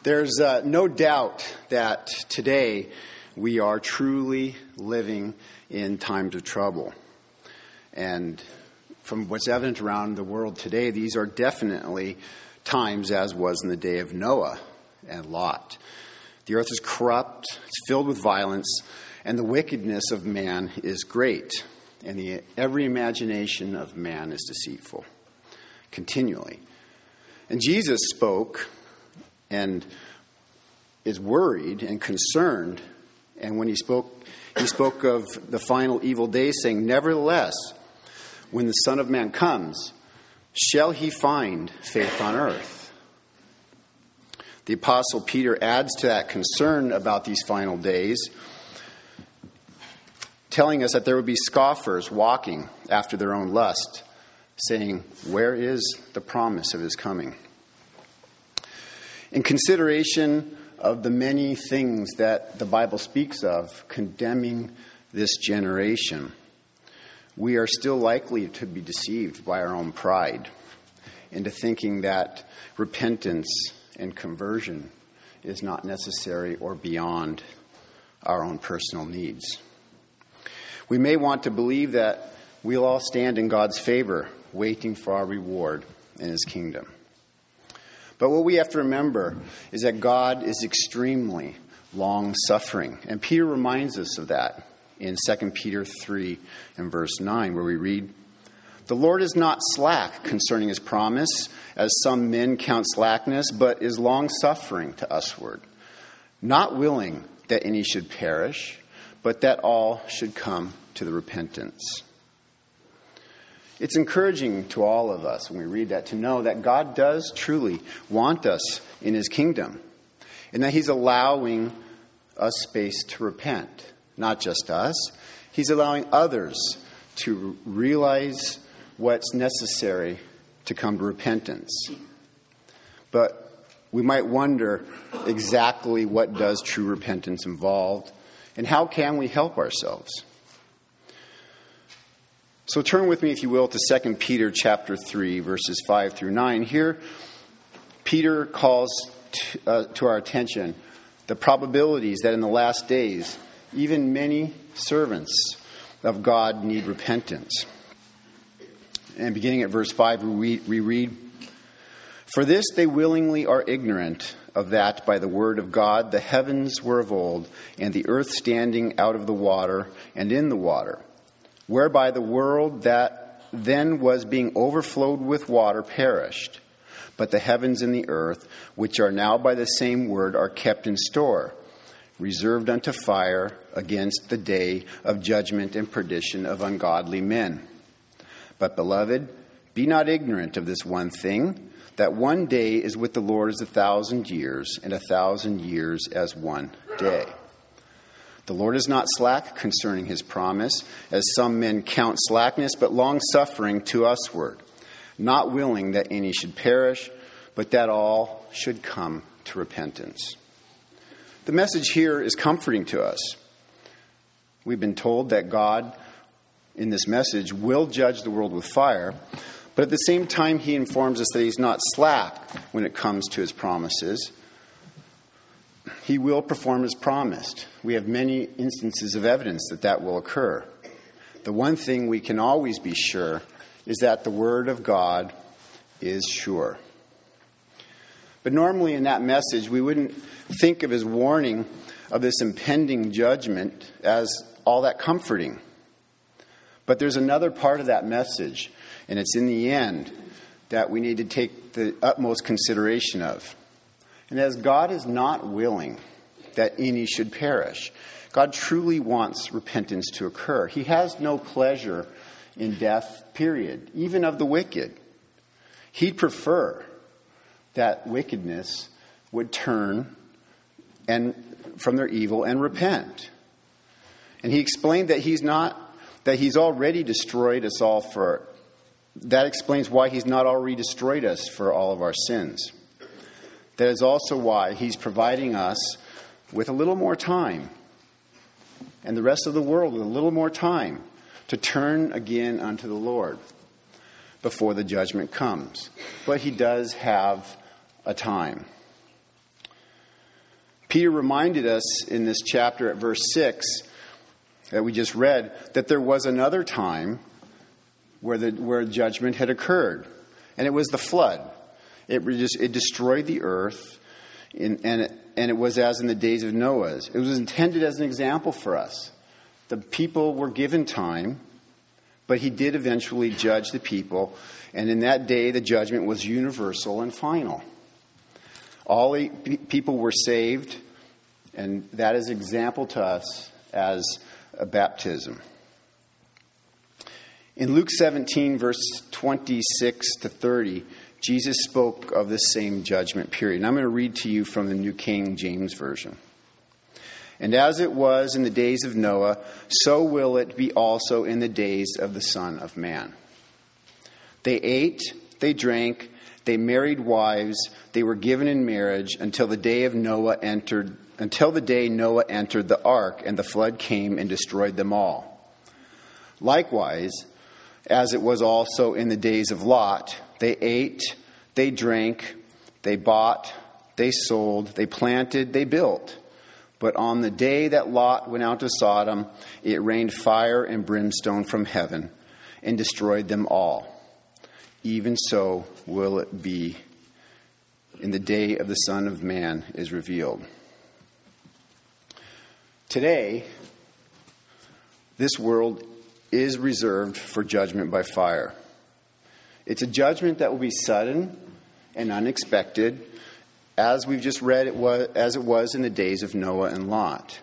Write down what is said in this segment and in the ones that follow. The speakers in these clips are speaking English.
There's no doubt that today we are truly living in times of trouble. And from what's evident around the world today, these are definitely times as was in the day of Noah and Lot. The earth is corrupt, it's filled with violence, and the wickedness of man is great. And every imagination of man is deceitful, continually. And Jesus spoke and is worried and concerned. And when he spoke of the final evil days, saying, "Nevertheless, when the Son of Man comes, shall he find faith on earth?" The Apostle Peter adds to that concern about these final days, telling us that there would be scoffers walking after their own lust, saying, "Where is the promise of his coming?" In consideration of the many things that the Bible speaks of condemning this generation, we are still likely to be deceived by our own pride into thinking that repentance and conversion is not necessary or beyond our own personal needs. We may want to believe that we'll all stand in God's favor, waiting for our reward in his kingdom. But what we have to remember is that God is extremely long-suffering. And Peter reminds us of that in 2 Peter 3 and verse 9, where we read, "The Lord is not slack concerning his promise, as some men count slackness, but is long-suffering to usward, not willing that any should perish, but that all should come to the repentance." It's encouraging to all of us when we read that to know that God does truly want us in his kingdom and that he's allowing us space to repent. Not just us, he's allowing others to realize what's necessary to come to repentance. But we might wonder exactly what does true repentance involve and how can we help ourselves? So turn with me, if you will, to 2 Peter chapter 3, verses 5 through 9. Here, Peter calls to our attention the probabilities that in the last days, even many servants of God need repentance. And beginning at verse 5, we read, "For this they willingly are ignorant of that by the word of God the heavens were of old, and the earth standing out of the water and in the water, whereby the world that then was being overflowed with water perished. But the heavens and the earth, which are now by the same word, are kept in store, reserved unto fire against the day of judgment and perdition of ungodly men. But, beloved, be not ignorant of this one thing, that one day is with the Lord as 1,000 years, and 1,000 years as one day. The Lord is not slack concerning his promise, as some men count slackness, but long-suffering to usward, not willing that any should perish, but that all should come to repentance." The message here is comforting to us. We've been told that God, in this message, will judge the world with fire, but at the same time he informs us that he's not slack when it comes to his promises. He will perform as promised. We have many instances of evidence that that will occur. The one thing we can always be sure is that the word of God is sure. But normally in that message, we wouldn't think of his warning of this impending judgment as all that comforting. But there's another part of that message, and it's in the end, that we need to take the utmost consideration of. And as God is not willing that any should perish, God truly wants repentance to occur. He has no pleasure in death, period, even of the wicked. He'd prefer that wickedness would turn and from their evil and repent. And he explained that he's already destroyed us all for. That explains why he's not already destroyed us for all of our sins. That is also why he's providing us with a little more time, and the rest of the world with a little more time, to turn again unto the Lord before the judgment comes. But he does have a time. Peter reminded us in this chapter at verse 6 that we just read that there was another time where judgment had occurred, and it was the flood. It destroyed the earth, and it was as in the days of Noah. It was intended as an example for us. The people were given time, but he did eventually judge the people, and in that day the judgment was universal and final. All people were saved, and that is example to us as a baptism. In Luke 17, verse 26 to 30, Jesus spoke of the same judgment period. And I'm going to read to you from the New King James Version. And as it was in the days of Noah, so will it be also in the days of the Son of Man. They ate, they drank, they married wives, they were given in marriage until the day Noah entered the ark, and the flood came and destroyed them all. Likewise, as it was also in the days of Lot, they ate, they drank, they bought, they sold, they planted, they built. But on the day that Lot went out to Sodom, it rained fire and brimstone from heaven and destroyed them all. Even so will it be in the day of the Son of Man is revealed. Today, this world is reserved for judgment by fire. It's a judgment that will be sudden and unexpected, as we've just read as it was in the days of Noah and Lot.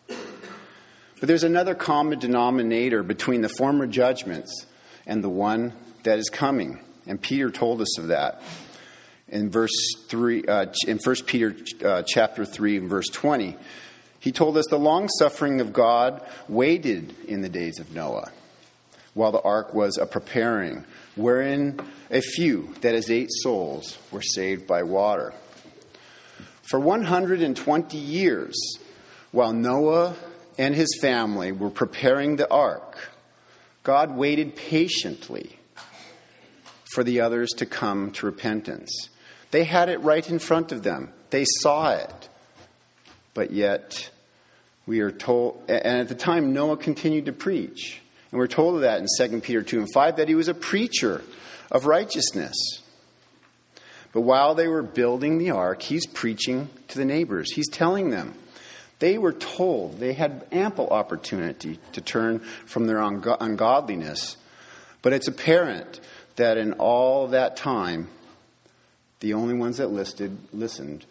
But there's another common denominator between the former judgments and the one that is coming, and Peter told us of that in verse 3 in 1 Peter chapter 3 and verse 20. He told us the long suffering of God waited in the days of Noah, while the ark was a preparing, wherein a few, that is 8 souls, were saved by water. For 120 years, while Noah and his family were preparing the ark, God waited patiently for the others to come to repentance. They had it right in front of them. They saw it. But yet, we are told, and at the time Noah continued to preach. And we're told of that in 2 Peter 2 and 5, that he was a preacher of righteousness. But while they were building the ark, he's preaching to the neighbors. He's telling them. They were told they had ample opportunity to turn from their ungodliness. But it's apparent that in all that time, the only ones that listened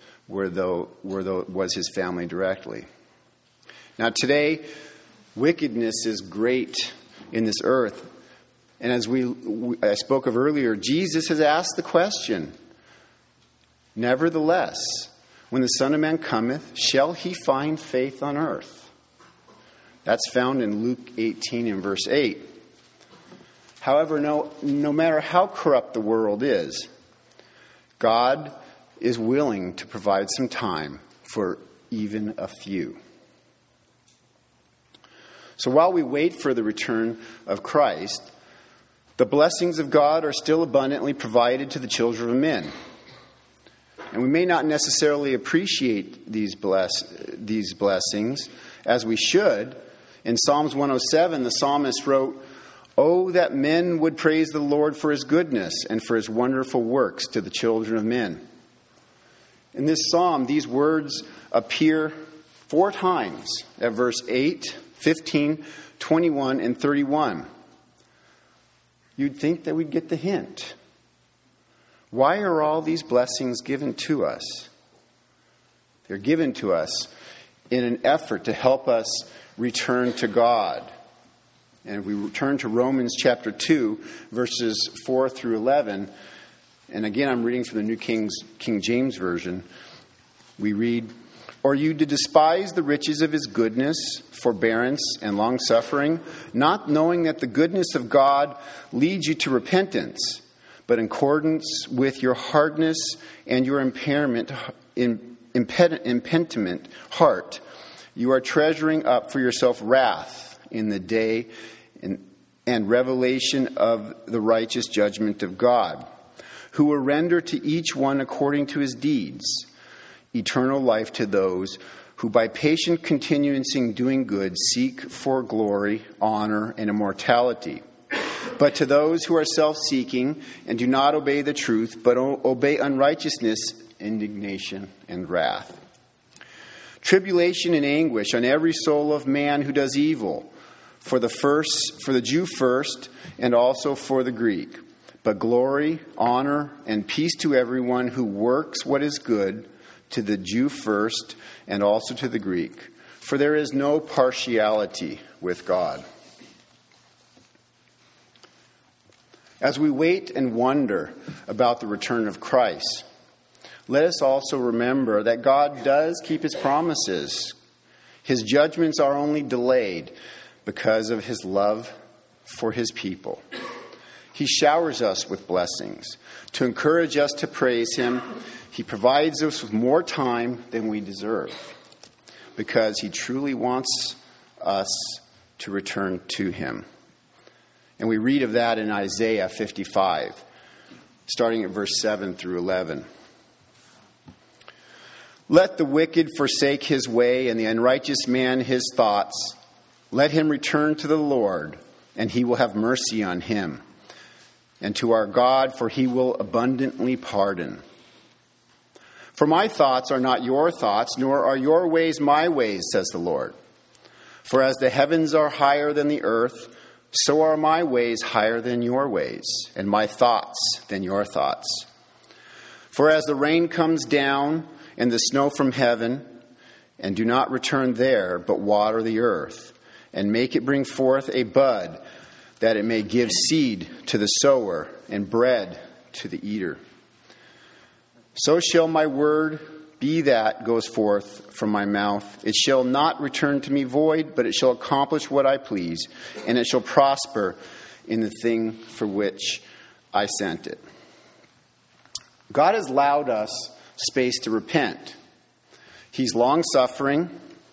was his family directly. Now today, wickedness is great in this earth. And as I spoke of earlier, Jesus has asked the question, nevertheless, when the Son of Man cometh, shall he find faith on earth? That's found in Luke 18 and verse 8. However, no matter how corrupt the world is, God is willing to provide some time for even a few. So while we wait for the return of Christ, the blessings of God are still abundantly provided to the children of men. And we may not necessarily appreciate these blessings as we should. In Psalms 107, the psalmist wrote, "Oh, that men would praise the Lord for his goodness and for his wonderful works to the children of men." In this psalm, these words appear 4 times at verse 8, 15, 21, and 31. You'd think that we'd get the hint. Why are all these blessings given to us? They're given to us in an effort to help us return to God. And if we return to Romans chapter 2, verses 4 through 11, and again I'm reading from the New King James Version, we read, "Or you to despise the riches of his goodness, forbearance, and long-suffering, not knowing that the goodness of God leads you to repentance, but in accordance with your hardness and your impediment heart, you are treasuring up for yourself wrath in the day and revelation of the righteous judgment of God, who will render to each one according to his deeds. eternal life to those who by patient continuance in doing good seek for glory, honor, and immortality. But to those who are self-seeking and do not obey the truth, but obey unrighteousness, indignation, and wrath. Tribulation and anguish on every soul of man who does evil, for the Jew first, and also for the Greek. But glory, honor, and peace to everyone who works what is good, to the Jew first, and also to the Greek. For there is no partiality with God. As we wait and wonder about the return of Christ, let us also remember that God does keep his promises. His judgments are only delayed because of his love for his people. He showers us with blessings to encourage us to praise him. He provides us with more time than we deserve because he truly wants us to return to him. And we read of that in Isaiah 55, starting at verse 7 through 11. Let the wicked forsake his way and the unrighteous man his thoughts. Let him return to the Lord, and he will have mercy on him, and to our God, for he will abundantly pardon. For my thoughts are not your thoughts, nor are your ways my ways, says the Lord. For as the heavens are higher than the earth, so are my ways higher than your ways, and my thoughts than your thoughts. For as the rain comes down and the snow from heaven, and do not return there, but water the earth, and make it bring forth a bud, that it may give seed to the sower and bread to the eater. So shall my word be that goes forth from my mouth. It shall not return to me void, but it shall accomplish what I please, and it shall prosper in the thing for which I sent it. God has allowed us space to repent. He's long-suffering,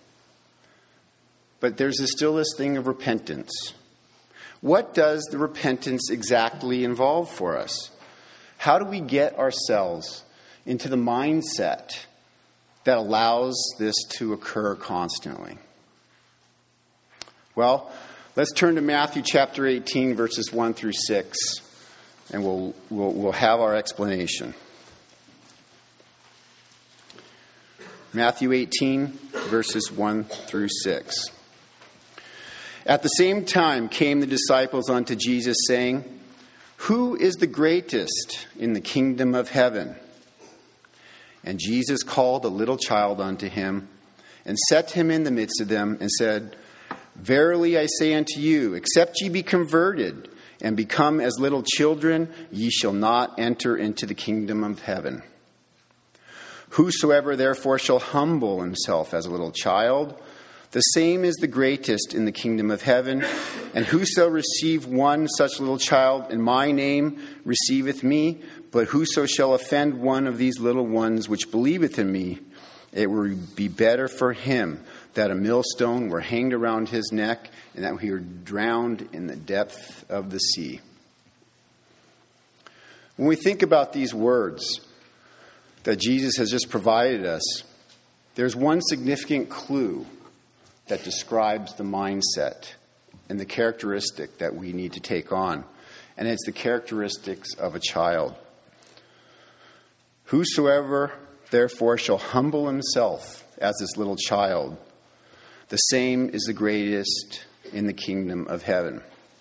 but there's still this thing of repentance. What does the repentance exactly involve for us? How do we get ourselves into the mindset that allows this to occur constantly? Well, let's turn to Matthew chapter 18, verses 1 through 6, and we'll have our explanation. Matthew 18, verses 1 through 6. At the same time came the disciples unto Jesus, saying, Who is the greatest in the kingdom of heaven? And Jesus called a little child unto him, and set him in the midst of them, and said, Verily I say unto you, except ye be converted, and become as little children, ye shall not enter into the kingdom of heaven. Whosoever therefore shall humble himself as a little child, the same is the greatest in the kingdom of heaven. And whoso receive one such little child in my name receiveth me. But whoso shall offend one of these little ones which believeth in me, it will be better for him that a millstone were hanged around his neck, and that he were drowned in the depth of the sea. When we think about these words that Jesus has just provided us, there's one significant clue that describes the mindset and the characteristic that we need to take on. And it's the characteristics of a child. Whosoever therefore shall humble himself as this little child, the same is the greatest in the kingdom of heaven.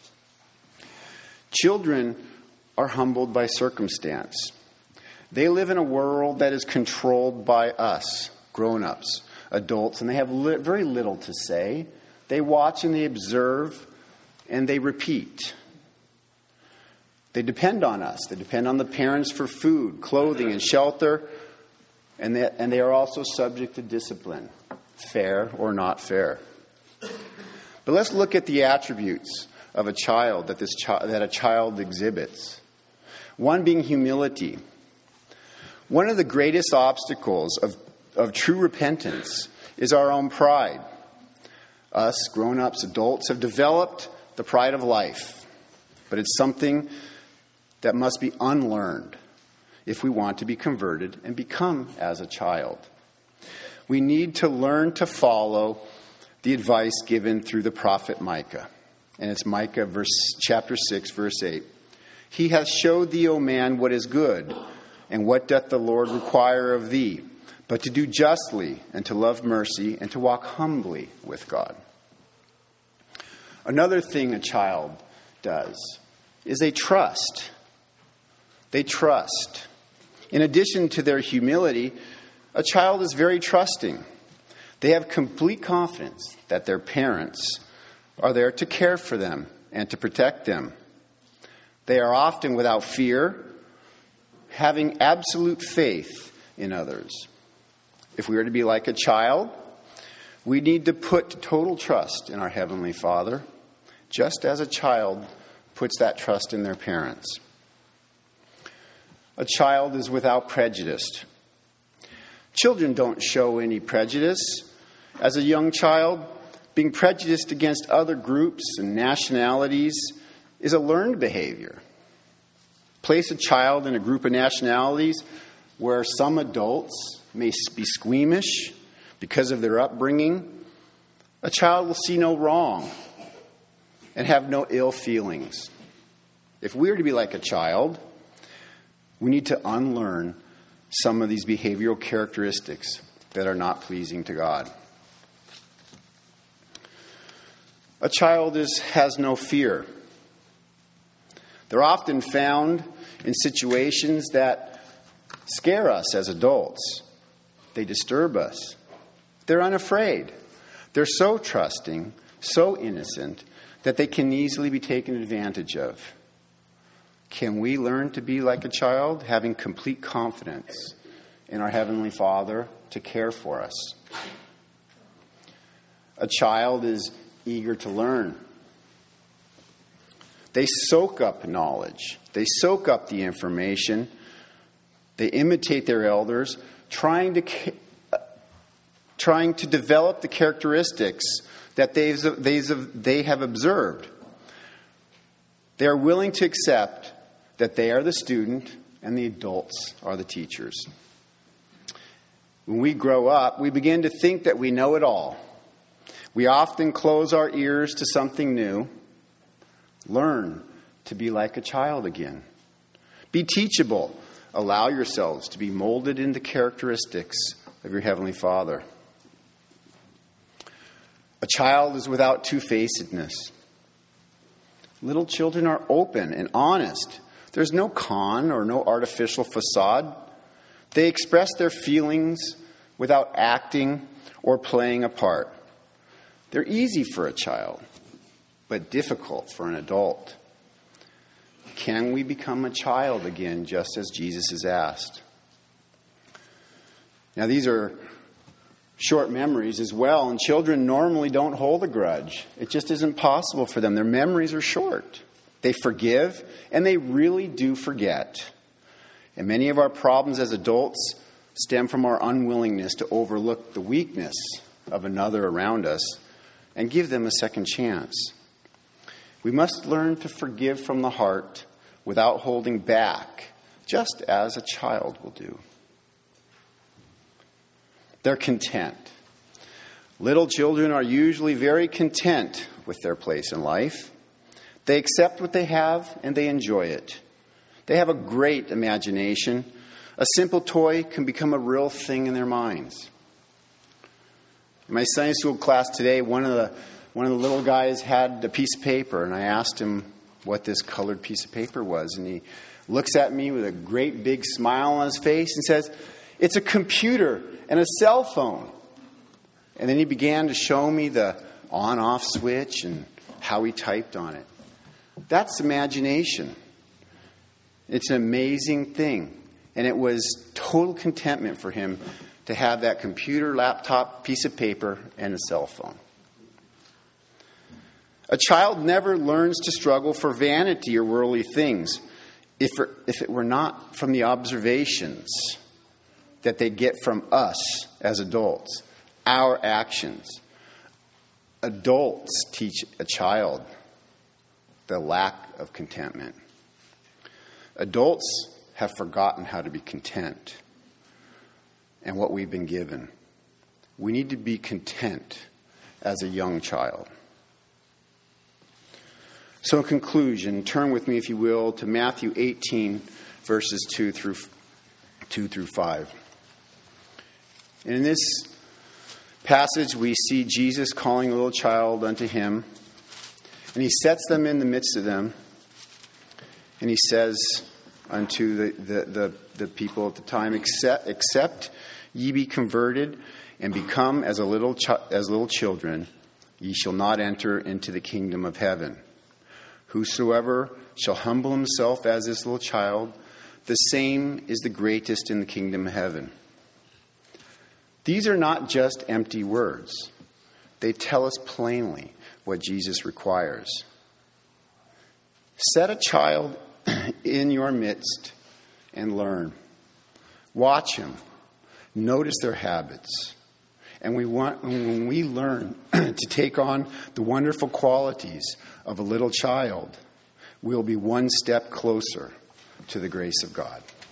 Children are humbled by circumstance. They live in a world that is controlled by us, grown-ups, adults, and they have very little to say. They watch and they observe and they repeat. They depend on us. They depend on the parents for food, clothing, and shelter, and they are also subject to discipline, fair or not fair. But let's look at the attributes of a child that a child exhibits. One being humility. One of the greatest obstacles of true repentance is our own pride. Us, grown-ups, adults, have developed the pride of life. But it's something that must be unlearned if we want to be converted and become as a child. we need to learn to follow the advice given through the prophet Micah. And it's Micah chapter 6, verse 8. He hath showed thee, O man, what is good, and what doth the Lord require of thee, but to do justly, and to love mercy, and to walk humbly with God. Another thing a child does is they trust. They trust. In addition to their humility, a child is very trusting. They have complete confidence that their parents are there to care for them and to protect them. They are often without fear, having absolute faith in others. If we are to be like a child, we need to put total trust in our Heavenly Father, just as a child puts that trust in their parents. A child is without prejudice. Children don't show any prejudice. As a young child, being prejudiced against other groups and nationalities is a learned behavior. Place a child in a group of nationalities where some adults may be squeamish because of their upbringing. A child will see no wrong and have no ill feelings. If we are to be like a child, we need to unlearn some of these behavioral characteristics that are not pleasing to God. A child has no fear. They're often found in situations that scare us as adults. They disturb us. They're unafraid. They're so trusting, so innocent, that they can easily be taken advantage of. Can we learn to be like a child, having complete confidence in our Heavenly Father to care for us? A child is eager to learn. They soak up knowledge. They soak up the information. They imitate their elders, trying to develop the characteristics that they have observed. They are willing to accept that they are the student and the adults are the teachers. When we grow up, we begin to think that we know it all. We often close our ears to something new. Learn to be like a child again. Be teachable. Allow yourselves to be molded into characteristics of your Heavenly Father. A child is without two-facedness. Little children are open and honest. There's no con or no artificial facade. They express their feelings without acting or playing a part. They're easy for a child, but difficult for an adult. Can we become a child again, just as Jesus has asked? Now, these are short memories as well, and children normally don't hold a grudge. It just isn't possible for them. Their memories are short. They forgive, and they really do forget. And many of our problems as adults stem from our unwillingness to overlook the weakness of another around us and give them a second chance. We must learn to forgive from the heart without holding back, just as a child will do. They're content. Little children are usually very content with their place in life. They accept what they have and they enjoy it. They have a great imagination. A simple toy can become a real thing in their minds. In my Sunday school class today, one of the little guys had a piece of paper, and I asked him what this colored piece of paper was, and he looks at me with a great big smile on his face and says, "It's a computer and a cell phone." And then he began to show me the on-off switch and how he typed on it. That's imagination. It's an amazing thing. And it was total contentment for him to have that computer, laptop, piece of paper, and a cell phone. A child never learns to struggle for vanity or worldly things if it were not from the observations that they get from us as adults, our actions. Adults teach a child the lack of contentment. Adults have forgotten how to be content and what we've been given. We need to be content as a young child. So in conclusion, turn with me, if you will, to Matthew 18, verses 2 through 5. And in this passage, we see Jesus calling a little child unto him, and he sets them in the midst of them, and he says unto the people at the time, except ye be converted and become as little children, ye shall not enter into the kingdom of heaven. Whosoever shall humble himself as this little child, the same is the greatest in the kingdom of heaven. These are not just empty words. They tell us plainly what Jesus requires. Set a child in your midst and learn. Watch him. Notice their habits. And when we learn to take on the wonderful qualities of a little child, we'll be one step closer to the grace of God.